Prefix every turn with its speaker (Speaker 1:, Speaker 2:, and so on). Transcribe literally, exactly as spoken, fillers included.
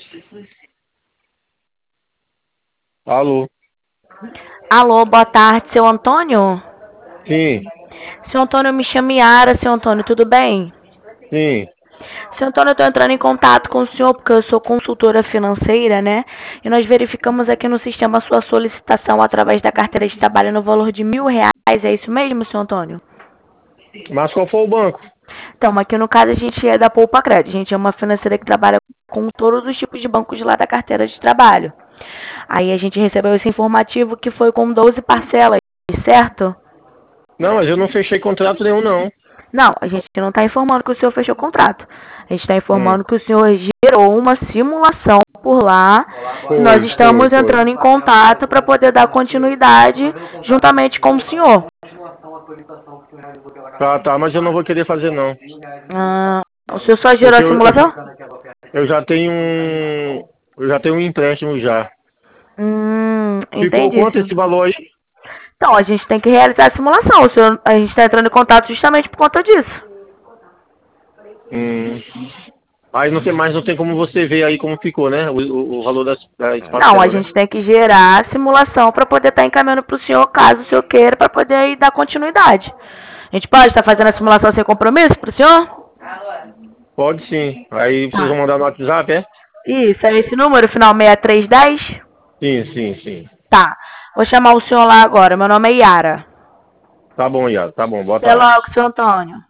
Speaker 1: Alô?
Speaker 2: Alô, boa tarde, seu Antônio?
Speaker 1: Sim,
Speaker 2: Seu Antônio, eu me chamo Yara, seu Antônio, tudo bem?
Speaker 1: sim.
Speaker 2: Seu Antônio, eu estou entrando em contato com o senhor porque eu sou consultora financeira, né? E nós verificamos aqui no sistema a sua solicitação através da carteira de trabalho no valor de mil reais. É isso mesmo, seu Antônio?
Speaker 1: Mas qual foi o banco?
Speaker 2: Então, aqui no caso a gente é da Poupa Crédito. A gente é uma financeira que trabalha com todos os tipos de bancos lá da carteira de trabalho. Aí a gente recebeu esse informativo que foi com doze parcelas, certo?
Speaker 1: Não, mas eu não fechei contrato nenhum, não.
Speaker 2: Não, a gente não está informando que o senhor fechou o contrato. A gente está
Speaker 1: Hum.
Speaker 2: informando que o senhor gerou uma simulação por lá. E nós
Speaker 1: Foi, foi,
Speaker 2: estamos
Speaker 1: foi.
Speaker 2: entrando em contato para poder dar continuidade juntamente com o senhor.
Speaker 1: Tá, tá, mas eu não vou querer fazer, não.
Speaker 2: Ah, o senhor só gerou
Speaker 1: Porque
Speaker 2: a
Speaker 1: eu, eu,
Speaker 2: simulação?
Speaker 1: eu já tenho um. Eu já tenho um empréstimo já.
Speaker 2: Hum,
Speaker 1: Ficou
Speaker 2: entendi,
Speaker 1: quanto
Speaker 2: senhor.
Speaker 1: esse valor aí?
Speaker 2: Então, a gente tem que realizar a simulação. O senhor, a gente está entrando em contato justamente por conta disso.
Speaker 1: Hum. Aí não tem mais, não tem como você ver aí como ficou, né? O, o, o valor das, das
Speaker 2: Não, a
Speaker 1: parcelas, né?
Speaker 2: gente tem que gerar a simulação para poder estar encaminhando para o senhor, caso o senhor queira, para poder aí dar continuidade. A gente pode estar fazendo a simulação sem compromisso para o senhor?
Speaker 1: Pode sim. Aí vocês vão
Speaker 2: Tá.
Speaker 1: mandar no WhatsApp, é?
Speaker 2: Isso, é esse número, final seis três um zero?
Speaker 1: Sim, sim, sim.
Speaker 2: Tá. Vou chamar o senhor lá agora. Meu nome é Yara.
Speaker 1: Tá bom, Iago. Tá bom. Boa
Speaker 2: Até
Speaker 1: tarde.
Speaker 2: logo, seu Antônio.